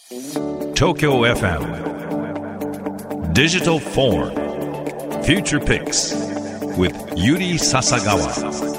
Tokyo FM Digital Forum Future Picks with Yuri Sasagawa.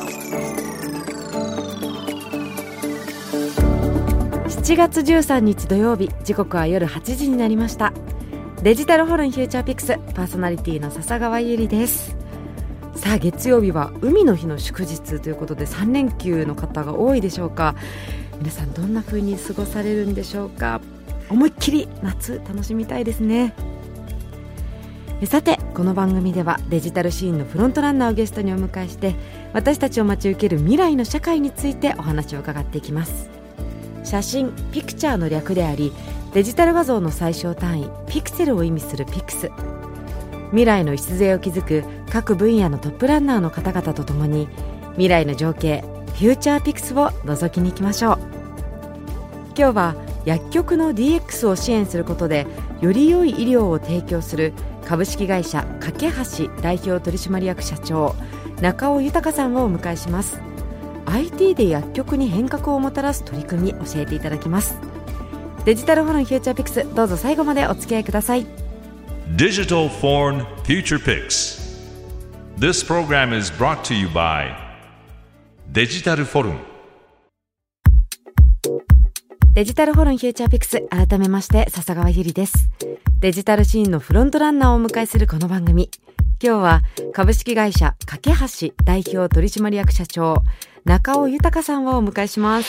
7月13日土曜日、時刻は夜8時になりました。デジタルホルンフューチャーピクス、パーソナリティの笹川ゆりです。さあ、月曜日は海の日の祝日ということで3連休の方が多いでしょうか。皆さんどんな風に過ごされるんでしょうか。思いっきり夏楽しみたいですね。さて、この番組ではデジタルシーンのフロントランナーをゲストにお迎えして、私たちを待ち受ける未来の社会についてお話を伺っていきます。写真、ピクチャーの略であり、デジタル画像の最小単位ピクセルを意味するピクス。未来の礎を築く各分野のトップランナーの方々とともに、未来の情景フューチャーピクスを覗きに行きましょう。今日は薬局の DX を支援することでより良い医療を提供する株式会社架け橋代表取締役社長中尾豊さんをお迎えします。 IT で薬局に変革をもたらす取り組み教えていただきます。デジタルフォルンフューチャーピクス、どうぞ最後までお付き合いください。 Digital Forum Future Picks. This program is brought to you by Digital Forum。 デジタルホルンフューチャーピクス、改めまして笹川ゆりです。デジタルシーンのフロントランナーをお迎えするこの番組、今日は株式会社架け橋代表取締役社長中尾豊さんをお迎えします。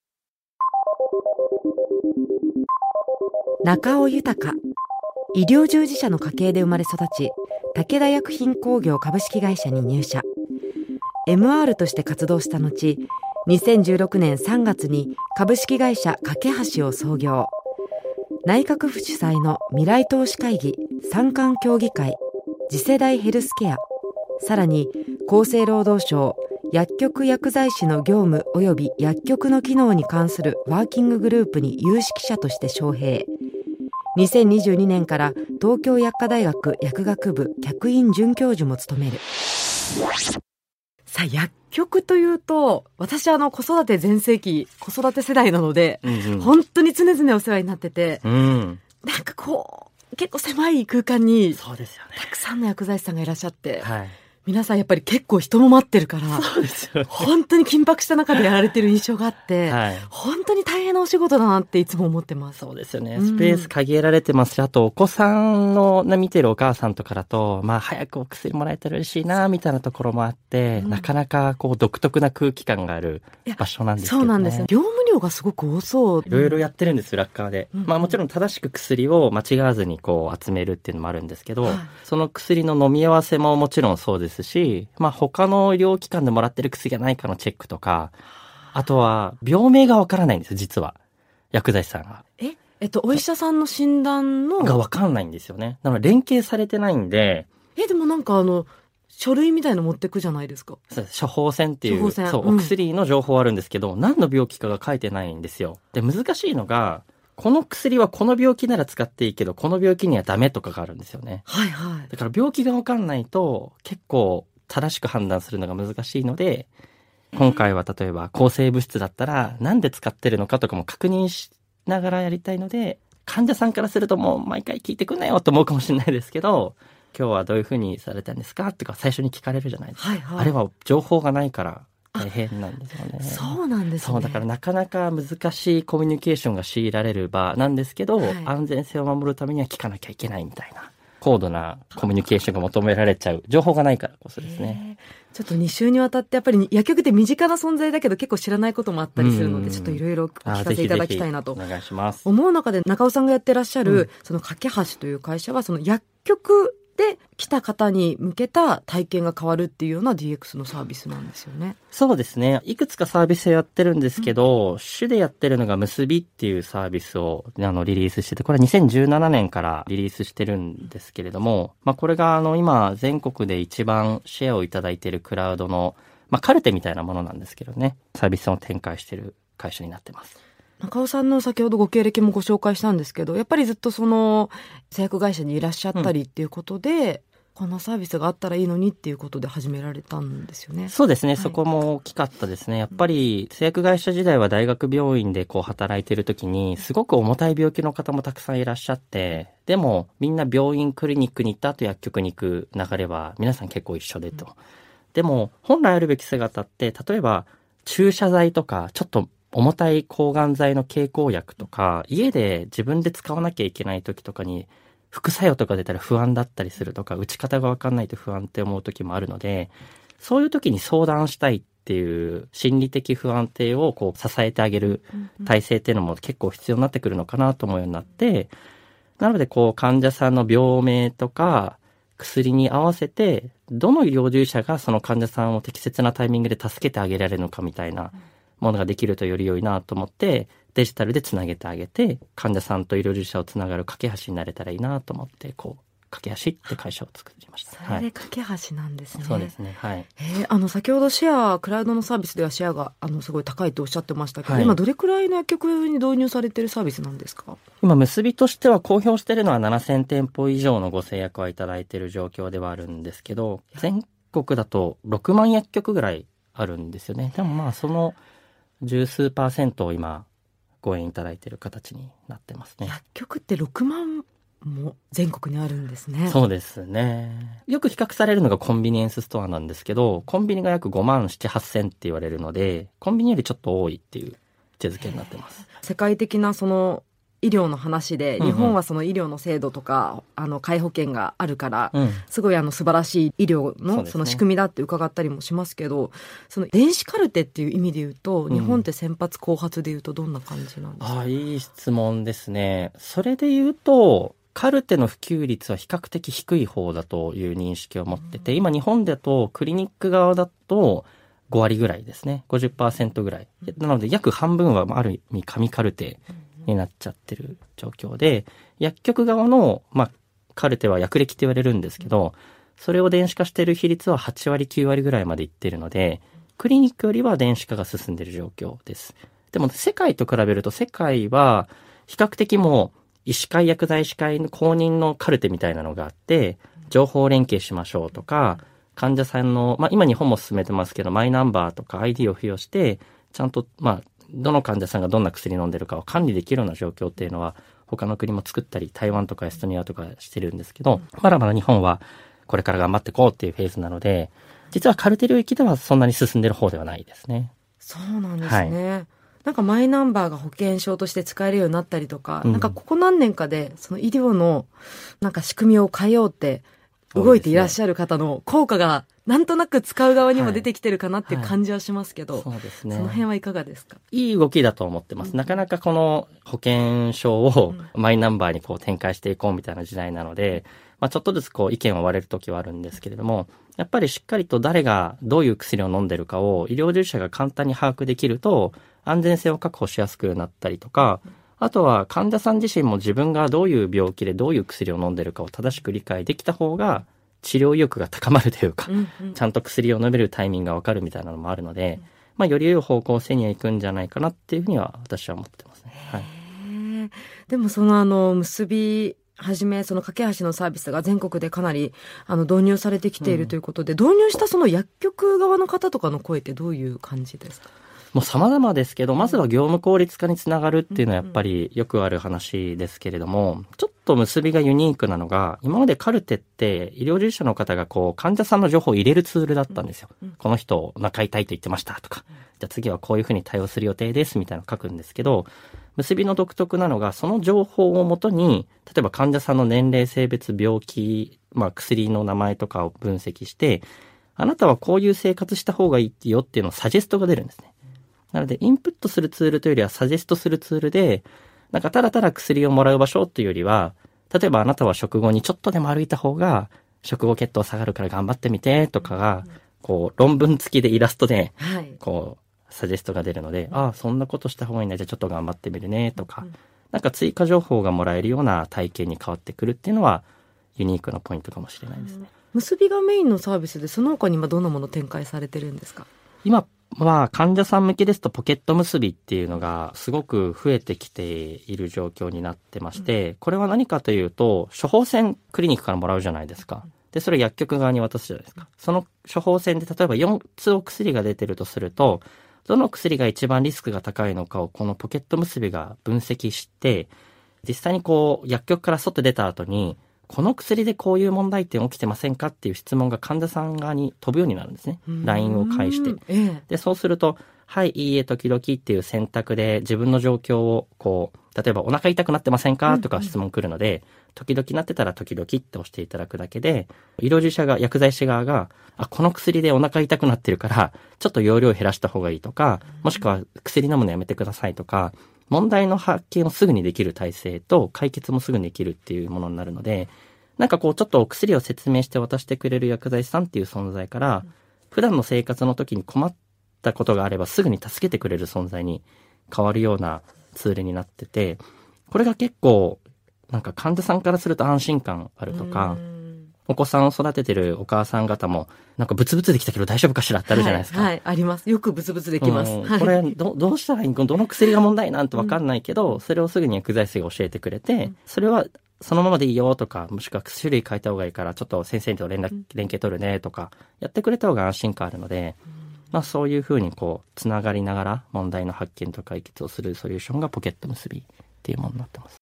中尾豊、医療従事者の家系で生まれ育ち、武田薬品工業株式会社に入社、 MR として活動した後、2016年3月に株式会社架け橋を創業。内閣府主催の未来投資会議、産官協議会、次世代ヘルスケア、さらに厚生労働省薬局薬剤師の業務及び薬局の機能に関するワーキンググループに有識者として招聘。2022年から東京薬科大学薬学部客員准教授も務める。さあ、薬局というと、私子育て全盛期、子育て世代なので、本当に常々お世話になってて、なんかこう結構狭い空間にそうですよね、 たくさんの薬剤師さんがいらっしゃって、 はい、 皆さんやっぱり結構人も待ってるから、 そうですよね、 本当に緊迫した中でやられてる印象があって、 はい、 本当に大変なお仕事だなっていつも思ってます。 そうですよね、スペース限られてますし、あとお子さんの見てるお母さんとかだと、早くお薬もらえたら嬉しいなみたいなところもあって、なかなかこう独特な空気感がある場所なんですけどね。 そうなんですよ。業務量がすごく多そう。 いろいろやってるんですよ、裏側で。もちろん正しく薬を間違わずにこう集めるっていうのもあるんですけど、その薬の飲み合わせももちろんそうですし、他の医療機関でもらってる薬がないかのチェックとか、あとは病名がわからないんですよ、実は薬剤師さんが。 お医者さんの診断のがわかんないんですよね。なので連携されてないんで。 でもなんか書類みたいの持ってくじゃないですか。 そうです、処方箋っていう、お薬の情報あるんですけど、何の病気かが書いてないんですよ。で、難しいのが、この薬はこの病気なら使っていいけど、この病気にはダメとかがあるんですよね。 はいはい。 だから病気がわかんないと結構正しく判断するのが難しいので、今回は例えば抗生物質だったらなんで使ってるのかとかも確認しながらやりたいので、患者さんからするともう毎回聞いてくんなよと思うかもしれないですけど、今日はどういうふうにされたんですかとか最初に聞かれるじゃないですか、はいはい、あれは情報がないから大変なんですよね。 そうなんですね。 そうだからなかなか難しいコミュニケーションが強いられる場なんですけど、安全性を守るためには聞かなきゃいけないみたいな高度なコミュニケーションが求められちゃう、情報がないからこそですね。 ちょっと2週にわたってやっぱり薬局って身近な存在だけど結構知らないこともあったりするので、ちょっといろいろお聞かせいただきたいなとお願いします。 思う中で、中尾さんがやってらっしゃる、その架け橋という会社は、その薬局で来た方に向けた体験が変わるっていうような DX のサービスなんですよね。 そうですね。いくつかサービスをやってるんですけど、主でやってるのが結びっていうサービスをリリースしてて、これは2017年からリリースしてるんですけれども、これが今全国で一番シェアをいただいているクラウドの、カルテみたいなものなんですけどね、サービスを展開している会社になってます。 中尾さんの先ほどご経歴もご紹介したんですけど、やっぱりずっとその製薬会社にいらっしゃったりっていうことで、 このサービスがあったらいいのにっていうことで始められたんですよね。 そうですね、 はい、 そこも大きかったですね。やっぱり製薬会社時代は大学病院でこう働いている時にすごく重たい病気の方もたくさんいらっしゃって、でもみんな病院クリニックに行った後薬局に行く流れは皆さん結構一緒でと、でも本来あるべき姿って、例えば注射剤とかちょっと重たい抗がん剤の経口薬とか、家で自分で使わなきゃいけない時とかに副作用とか出たら不安だったりするとか、打ち方が分かんないと不安って思う時もあるので、そういう時に相談したいっていう心理的不安定をこう支えてあげる体制っていうのも結構必要になってくるのかなと思うようになって、なのでこう患者さんの病名とか薬に合わせて、どの医療従事者がその患者さんを適切なタイミングで助けてあげられるのかみたいなものができるとより良いなと思って、デジタルでつなげてあげて、患者さんと医療従事者をつながる架け橋になれたらいいなと思って、こう架け橋って会社を作りました。 それで架け橋なんですね。 はい、そうですね。はい。 先ほどシェア、クラウドのサービスではシェアがすごい高いとおっしゃってましたけど、 はい、 今どれくらいの薬局に導入されているサービスなんですか？ 今結びとしては公表しているのは7000店舗以上のご制約はいただいている状況ではあるんですけど、全国だと6万薬局ぐらいあるんですよね。でもまあその十数%を今ご縁いただいている形になってますね。 薬局って6万も全国にあるんですね。 そうですね。よく比較されるのがコンビニエンスストアなんですけど、コンビニが約5万7、8000って言われるので、コンビニよりちょっと多いっていう位置づけになってます。 世界的なその医療の話で、日本はその医療の制度とか皆保険があるから、すごい素晴らしい医療のその仕組みだって伺ったりもしますけど、その電子カルテっていう意味で言うと、日本って先発後発で言うとどんな感じなんですか？ いい質問ですね。それで言うとカルテの普及率は比較的低い方だという認識を持ってて、今日本だとクリニック側だと5割ぐらいですね。50% ぐらい。なので約半分はある意味紙カルテになっちゃってる状況で、薬局側の、カルテは薬歴って言われるんですけど、それを電子化している比率は8割9割ぐらいまでいってるので、クリニックよりは電子化が進んでいる状況です。でも世界と比べると、世界は比較的もう医師会薬剤師会の公認のカルテみたいなのがあって、情報連携しましょうとか、患者さんの、今日本も進めてますけど、マイナンバーとか ID を付与して、ちゃんとどの患者さんがどんな薬飲んでるかを管理できるような状況っていうのは他の国も作ったり、台湾とかエストニアとかしてるんですけど、まだまだ日本はこれから頑張っていこうっていうフェーズなので、実はカルテ領域ではそんなに進んでる方ではないですね。 そうなんですね。なんかマイナンバーが保険証として使えるようになったりとか、なんかここ何年かでその医療のなんか仕組みを変えようって動いていらっしゃる方の効果がなんとなく使う側にも出てきてるかなっていう感じはしますけど、 そうですね。 その辺はいかがですか？ いい動きだと思ってます。なかなかこの保険証をマイナンバーにこう展開していこうみたいな時代なので、ちょっとずつこう意見は割れる時はあるんですけれども、やっぱりしっかりと誰がどういう薬を飲んでるかを医療従事者が簡単に把握できると安全性を確保しやすくなったりとか、あとは患者さん自身も自分がどういう病気でどういう薬を飲んでるかを正しく理解できた方が治療意欲が高まるというか、ちゃんと薬を飲めるタイミングがわかるみたいなのもあるので、より良い方向性には行くんじゃないかなっていうふうには私は思ってますね。はい。 でもその結びはじめその架け橋のサービスが全国でかなり導入されてきているということで、導入したその薬局側の方とかの声ってどういう感じですか？ もう様々ですけど、まずは業務効率化につながるっていうのはやっぱりよくある話ですけれども、ちょっと結びがユニークなのが、今までカルテって医療従事者の方がこう患者さんの情報を入れるツールだったんですよ。この人お腹痛いと言ってましたとか、じゃあ次はこういうふうに対応する予定ですみたいなのを書くんですけど、結びの独特なのが、その情報をもとに、例えば患者さんの年齢、性別、病気、薬の名前とかを分析して、あなたはこういう生活した方がいいよっていうのをサジェストが出るんですね。なので、インプットするツールというよりはサジェストするツールで、なんかただただ薬をもらう場所というよりは、例えばあなたは食後にちょっとでも歩いた方が、食後血糖下がるから頑張ってみてとかが、こう、論文付きでイラストで、こう、サジェストが出るので、そんなことした方がいいんだ、じゃあちょっと頑張ってみるねとか、なんか追加情報がもらえるような体験に変わってくるっていうのは、ユニークなポイントかもしれないですね。 結びがメインのサービスで、その他に今どんなもの展開されてるんですか？ 今は患者さん向けですとポケット結びっていうのがすごく増えてきている状況になってまして、これは何かというと、処方箋クリニックからもらうじゃないですか。 で、それを薬局側に渡すじゃないですか。その処方箋で例えば4つお薬が出てるとすると、どの薬が一番リスクが高いのかをこのポケット結びが分析して、実際に薬局から外出た後に、この薬でこういう問題点起きてませんかっていう質問が患者さん側に飛ぶようになるんですね。LINE を介して。で、そうすると、はい、いいえ、時々っていう選択で自分の状況を例えばお腹痛くなってませんかとか質問来るので、時々なってたら時々って押していただくだけで、医療従事者が、薬剤師側が、この薬でお腹痛くなってるから、ちょっと容量減らした方がいいとか、もしくは薬飲むのやめてくださいとか、問題の発見をすぐにできる体制と解決もすぐにできるっていうものになるので、ちょっとお薬を説明して渡してくれる薬剤師さんっていう存在から、普段の生活の時に困ったことがあればすぐに助けてくれる存在に変わるようなツールになってて、これが結構患者さんからすると安心感あるとか、お子さんを育ててるお母さん方もブツブツできたけど大丈夫かしらってあるじゃないですか。 はい、あります。よくブツブツできます。 これどうしたらいいの、どの薬が問題なんてわかんないけど、それをすぐに薬剤師が教えてくれて、それはそのままでいいよとか、もしくは種類変えた方がいいからちょっと先生と連携取るねとかやってくれた方が安心感あるので、そういうふうにつながりながら問題の発見と解決をするソリューションがポケット結びっていうものになってます。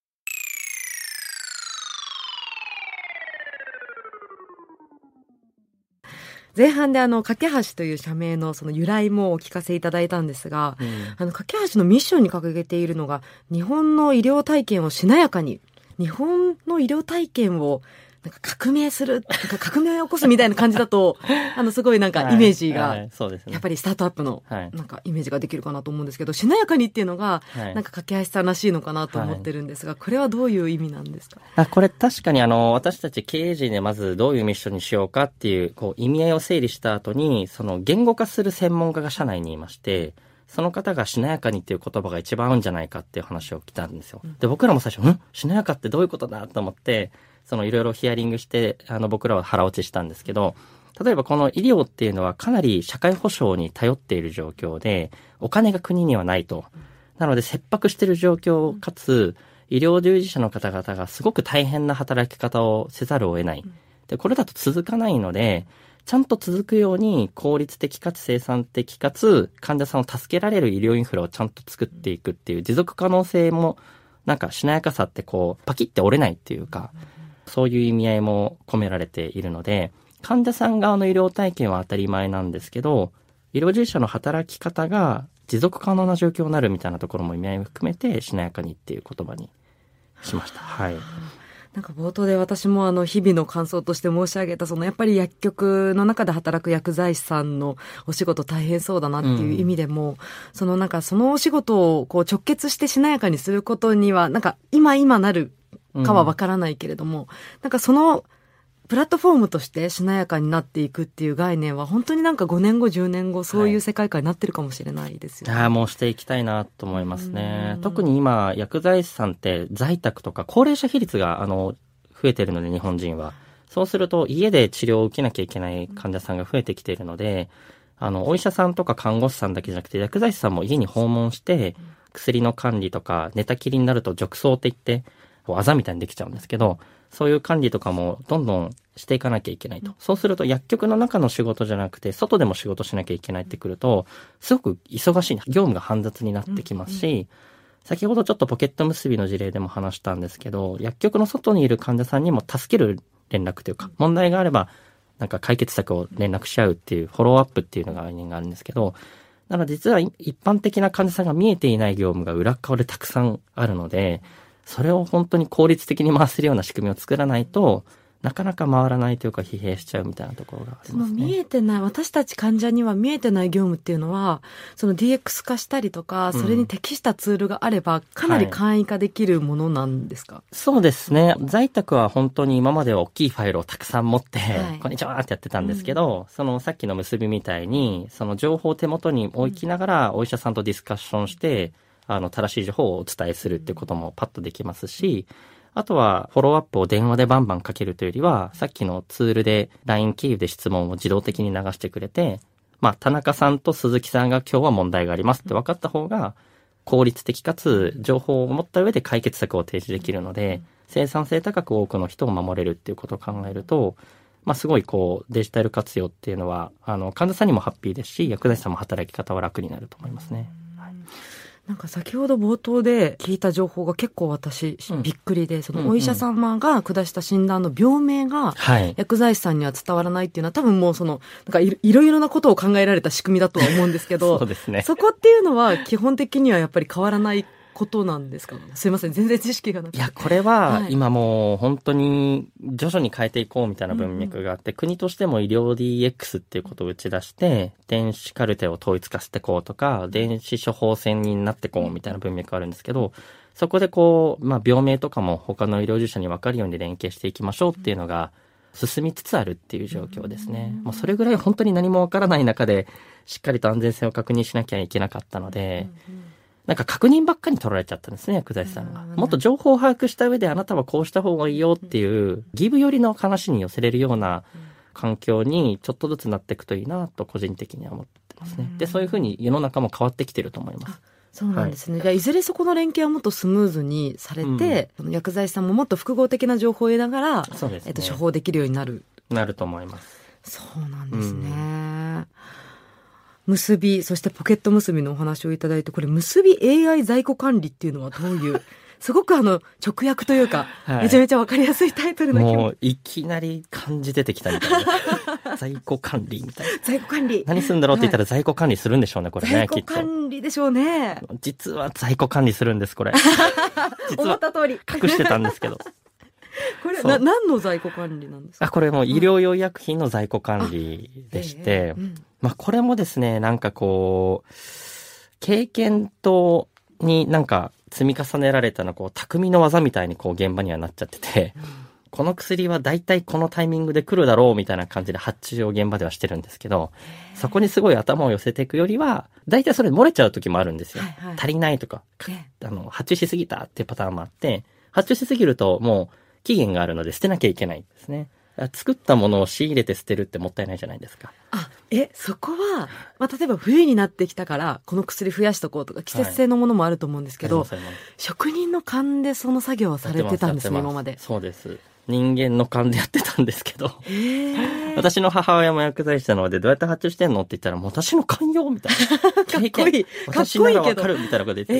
前半で架け橋という社名のその由来もお聞かせいただいたんですが、架け橋のミッションに掲げているのが、日本の医療体験をしなやかに、日本の医療体験を革命する、革命を起こすみたいな感じだと、すごいイメージが、やっぱりスタートアップの、イメージができるかなと思うんですけど、しなやかにっていうのが、架け橋さんらしいのかなと思ってるんですが、これはどういう意味なんですか？ これ確かに私たち経営陣でまずどういうミッションにしようかっていう、意味合いを整理した後に、その言語化する専門家が社内にいまして、その方がしなやかにっていう言葉が一番合うんじゃないかっていう話を聞いたんですよ。で、僕らも最初、しなやかってどういうことだと思って、いろいろヒアリングして、僕らは腹落ちしたんですけど、例えばこの医療っていうのはかなり社会保障に頼っている状況で、お金が国にはないと。なので切迫している状況かつ、医療従事者の方々がすごく大変な働き方をせざるを得ない。で、これだと続かないので、ちゃんと続くように効率的かつ生産的かつ患者さんを助けられる医療インフラをちゃんと作っていくっていう持続可能性もしなやかさってパキって折れないっていうか、そういう意味合いも込められているので、患者さん側の医療体験は当たり前なんですけど、医療従事者の働き方が持続可能な状況になるみたいなところも意味合いを含めてしなやかにっていう言葉にしました。はい。 冒頭で私も日々の感想として申し上げたやっぱり薬局の中で働く薬剤師さんのお仕事大変そうだなっていう意味でも、そのお仕事を直結してしなやかにすることには今なるかはわからないけれども、そのプラットフォームとしてしなやかになっていくっていう概念は本当に5年後10年後そういう世界観になってるかもしれないですよね。 もうしていきたいなと思いますね。特に今薬剤師さんって在宅とか高齢者比率が増えてるので、日本人はそうすると家で治療を受けなきゃいけない患者さんが増えてきているので、お医者さんとか看護師さんだけじゃなくて薬剤師さんも家に訪問して薬の管理とか、寝たきりになると褥瘡って言ってあざみたいにできちゃうんですけど、そういう管理とかもどんどんしていかなきゃいけないと。そうすると薬局の中の仕事じゃなくて外でも仕事しなきゃいけないってくると、すごく忙しい、業務が煩雑になってきますし、先ほどちょっとポケット結びの事例でも話したんですけど、薬局の外にいる患者さんにも助ける連絡というか、問題があれば解決策を連絡し合うっていうフォローアップっていうのが概念があるんですけど、なので実は一般的な患者さんが見えていない業務が裏側でたくさんあるので、それを本当に効率的に回せるような仕組みを作らないとなかなか回らないというか疲弊しちゃうみたいなところがありますね。 見えてない、私たち患者には見えてない業務っていうのは、DX 化したりとか、それに適したツールがあればかなり簡易化できるものなんですか？ そうですね。在宅は本当に今までは大きいファイルをたくさん持って、こんにちはってやってたんですけど、さっきの結びみたいに情報を手元に置きながらお医者さんとディスカッションして正しい情報をお伝えするってこともパッとできますし、あとはフォローアップを電話でバンバンかけるというよりは、さっきのツールで LINE 経由で質問を自動的に流してくれて、田中さんと鈴木さんが今日は問題がありますって分かった方が効率的かつ情報を持った上で解決策を提示できるので、生産性高く多くの人を守れるっていうことを考えると、 すごいデジタル活用っていうのは、患者さんにもハッピーですし、薬剤師さんも働き方は楽になると思いますね。 なんか先ほど冒頭で聞いた情報が結構私びっくりで、そのお医者様が下した診断の病名が薬剤師さんには伝わらないっていうのは、多分もうなんかいろいろなことを考えられた仕組みだとは思うんですけど、 そうですね。 そこっていうのは基本的にはやっぱり変わらないことなんですか？すいません、全然知識がなくて。 いや、これは今もう本当に徐々に変えていこうみたいな文脈があって、国としても医療 DX っていうことを打ち出して、電子カルテを統一化していこうとか、電子処方箋になっていこうみたいな文脈があるんですけど、そこで病名とかも他の医療従事者に分かるように連携していきましょうっていうのが進みつつあるっていう状況ですね。もうそれぐらい本当に何も分からない中で、しっかりと安全性を確認しなきゃいけなかったので、なんか確認ばっかり取られちゃったんですね、薬剤師さんが。もっと情報を把握した上で、あなたはこうした方がいいよっていう、ギブ寄りの話に寄せれるような環境にちょっとずつなっていくといいなと個人的には思ってますね。で、そういうふうに世の中も変わってきてると思います。 そうなんですね。じゃあいずれそこの連携はもっとスムーズにされて、薬剤師さんももっと複合的な情報を得ながら、 そうですね、 処方できるようになると思います。 そうなんですね。結び、そしてポケット結びのお話をいただいて、これ結び AI 在庫管理っていうのはどういうすごく直訳というか、めちゃめちゃわかりやすいタイトルな気も。 もういきなり漢字出てきたみたいな。在庫管理みたいな。 在庫管理。 何するんだろうって言ったら在庫管理するんでしょうね、これね、 きっと。在庫管理でしょうね。 実は在庫管理するんです、これ。 実は思った通り。 隠してたんですけど。 これ何の在庫管理なんですか？ これも医療用医薬品の在庫管理でして、これもですね、なんか経験になんか積み重ねられたの匠の技みたいに現場にはなっちゃってて、この薬は大体このタイミングで来るだろうみたいな感じで発注を現場ではしてるんですけど、そこにすごい頭を寄せていくよりは、大体それ漏れちゃう時もあるんですよ。足りないとか、発注しすぎたっていうパターンもあって、発注しすぎるともう期限があるので捨てなきゃいけないんですね。作ったものを仕入れて捨てるってもったいないじゃないですか。 そこは、例えば冬になってきたからこの薬増やしとこうとか季節性のものもあると思うんですけど、職人の勘でその作業をされてたんですね、今まで。 そうです。人間の勘でやってたんですけど、私の母親も薬剤師なので、どうやって発注してんのって言ったら、もう私の勘よみたいな。 かっこいい。 私ならわかるみたいなこと言って、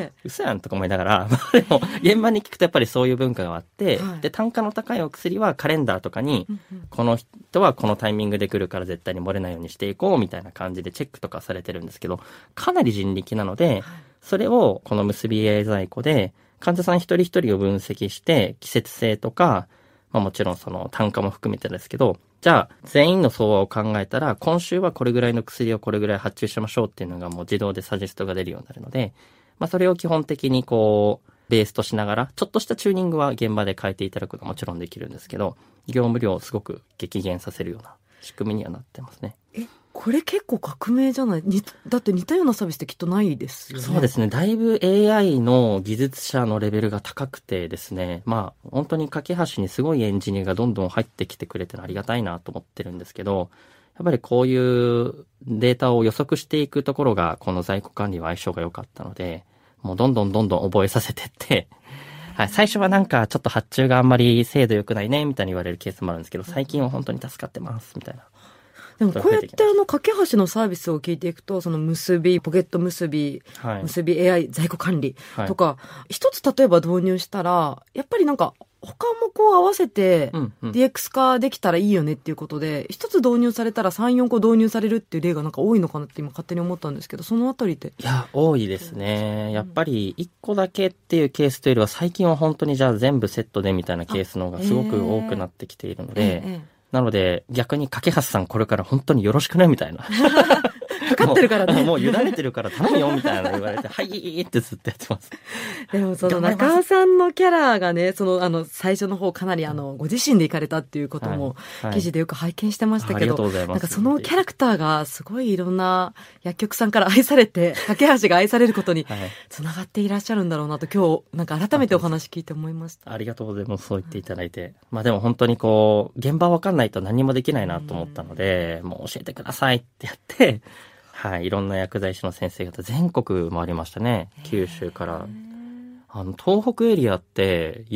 嘘やんとか思いながら、でも現場に聞くとやっぱりそういう文化があって、で、単価の高いお薬はカレンダーとかに、この人はこのタイミングで来るから絶対に漏れないようにしていこうみたいな感じでチェックとかされてるんですけど、かなり人力なので、それをこの結び AI 在庫で、患者さん一人一人を分析して、季節性とか、もちろんその単価も含めてですけど、じゃあ全員の相和を考えたら、今週はこれぐらいの薬をこれぐらい発注しましょうっていうのがもう自動でサジェストが出るようになるので、それを基本的にベースとしながら、ちょっとしたチューニングは現場で変えていただくのはもちろんできるんですけど、業務量をすごく激減させるような仕組みにはなってますね。 これ結構革命じゃない？だって似たようなサービスってきっとないですよね。 そうですね。だいぶ AI の技術者のレベルが高くてですね、本当に架け橋にすごいエンジニアがどんどん入ってきてくれてありがたいなと思ってるんですけど、やっぱりこういうデータを予測していくところが、この在庫管理は相性が良かったので、もうどんどん覚えさせてって、最初はなんかちょっと発注があんまり精度良くないね、みたいに言われるケースもあるんですけど、最近は本当に助かってます、みたいな。 でもこうやって架け橋のサービスを聞いていくと、その結び、ポケット結び、結び AI 在庫管理とか、一つ例えば導入したら、やっぱりなんか他も合わせて DX 化できたらいいよねっていうことで、一つ導入されたら3、4個導入されるっていう例がなんか多いのかなって今勝手に思ったんですけど、そのあたりって。 いや、多いですね。やっぱり1個だけっていうケースというよりは、最近は本当にじゃあ全部セットでみたいなケースの方がすごく多くなってきているので、なので、逆に架橋さんこれから本当によろしくねみたいな。 かかってるからね。 もう委ねてるから頼むよみたいな言われて、はいってずっとやってます。 でもその中尾さんのキャラがね、最初の方かなりご自身で行かれたっていうことも記事でよく拝見してましたけど、なんかそのキャラクターがすごいいろんな薬局さんから愛されて、架橋が愛されることにつながっていらっしゃるんだろうなと今日なんか改めてお話聞いて思いました。 ありがとうございます。そう言っていただいて。でも本当に現場わかんないと何もできないなと思ったので、もう教えてくださいってやって、いろんな薬剤師の先生方全国回りましたね。九州から。東北エリアって雪っ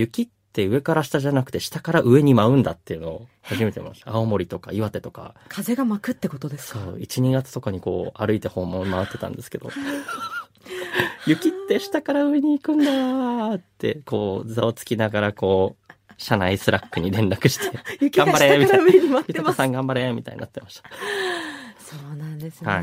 って上から下じゃなくて下から上に舞うんだっていうのを初めて見ました。青森とか岩手とか。 風が巻くってことですか？ そう、1、2月とかにこう歩いて訪問回ってたんですけど、雪って下から上に行くんだーって、こう、ざわつきながらこう、社内スラックに連絡して、 雪が下から上に舞ってます。 豊さん頑張れみたいになってました。 そうなんですね。 はい。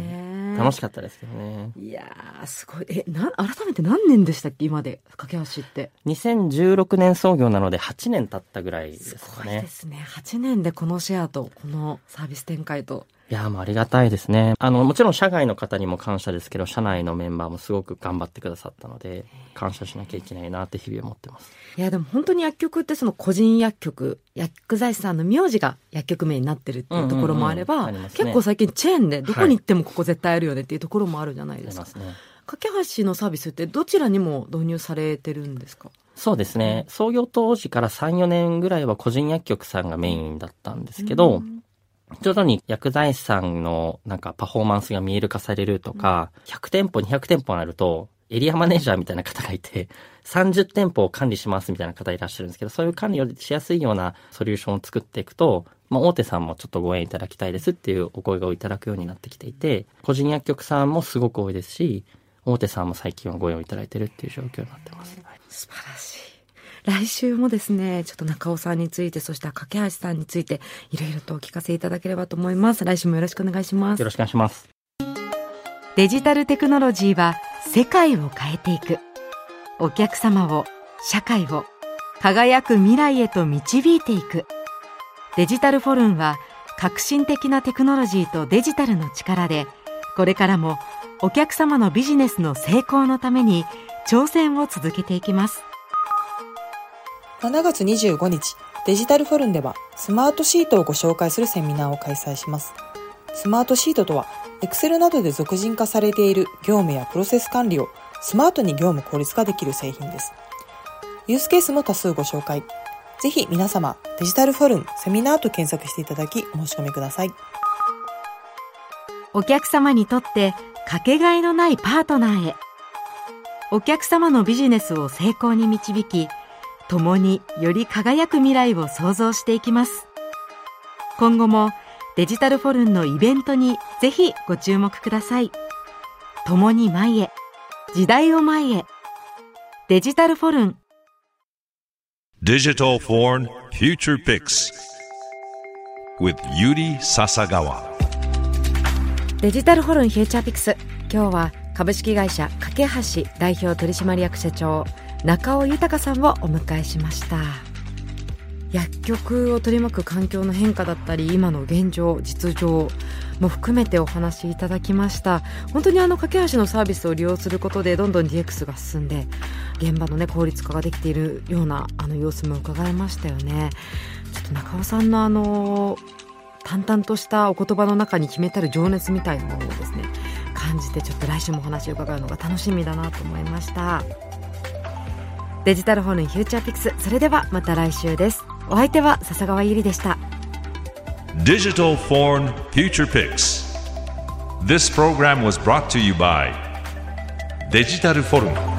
楽しかったですけどね。 いやー、すごい。改めて何年でしたっけ今で、架け橋って。 2016年創業なので8年経ったぐらいですかね。 すごいですね。8年でこのシェアと、このサービス展開と。 いやー、もうありがたいですね。もちろん社外の方にも感謝ですけど、社内のメンバーもすごく頑張ってくださったので、感謝しなきゃいけないなって日々思ってます。 いや、でも本当に薬局ってその個人薬局、薬剤師さんの名字が薬局名になってるっていうところもあれば、結構最近チェーンでどこに行ってもここ絶対あるよねっていうところもあるじゃないですか。 ありますね。 架け橋のサービスってどちらにも導入されてるんですか？ そうですね。創業当時から3、4年ぐらいは個人薬局さんがメインだったんですけど、徐々に薬剤師さんのなんかパフォーマンスが見える化されるとか、100店舗、200店舗あると、エリアマネージャーみたいな方がいて、30店舗を管理しますみたいな方いらっしゃるんですけど、そういう管理をしやすいようなソリューションを作っていくと、大手さんもちょっとご縁いただきたいですっていうお声をいただくようになってきていて、個人薬局さんもすごく多いですし、大手さんも最近はご縁をいただいてるっていう状況になってます。 素晴らしい。来週もですね、ちょっと中尾さんについて、そして架橋さんについて、いろいろとお聞かせいただければと思います。来週もよろしくお願いします。 よろしくお願いします。 デジタルテクノロジーは世界を変えていく。お客様を、社会を、輝く未来へと導いていく。デジタルフォルンは、革新的なテクノロジーとデジタルの力で、これからもお客様のビジネスの成功のために挑戦を続けていきます。 7月25日、デジタルフォルンではスマートシートをご紹介するセミナーを開催します。スマートシートとは、Excel などで俗人化されている業務やプロセス管理をスマートに業務効率化できる製品です。ユースケースも多数ご紹介。ぜひ皆様、デジタルフォルンセミナーと検索していただきお申し込みください。 お客様にとってかけがえのないパートナーへ。お客様のビジネスを成功に導き、共により輝く未来を創造していきます。今後もデジタルフォルンのイベントにぜひご注目ください。共に前へ、時代を前へ。デジタルフォルン。 Digital Foreign Future Picks with Yuri Sasagawa。 デジタルフォルンフューチャーピクス。今日は株式会社架け橋代表取締役社長中尾豊さんをお迎えしました。薬局を取り巻く環境の変化だったり、今の現状実情も含めてお話しいただきました。本当に架け橋のサービスを利用することでどんどん DX が進んで、現場のね効率化ができているような様子も伺いましたよね。ちょっと中尾さんの淡々としたお言葉の中に秘めたる情熱みたいなものをですね感じて、ちょっと来週もお話を伺うのが楽しみだなと思いました。デジタルフォルンフューチャーピクス、それではまた来週です。お相手は笹川ゆりでした。 Digital Foreign Future Picks. This program was brought to you by デジタルフォルン。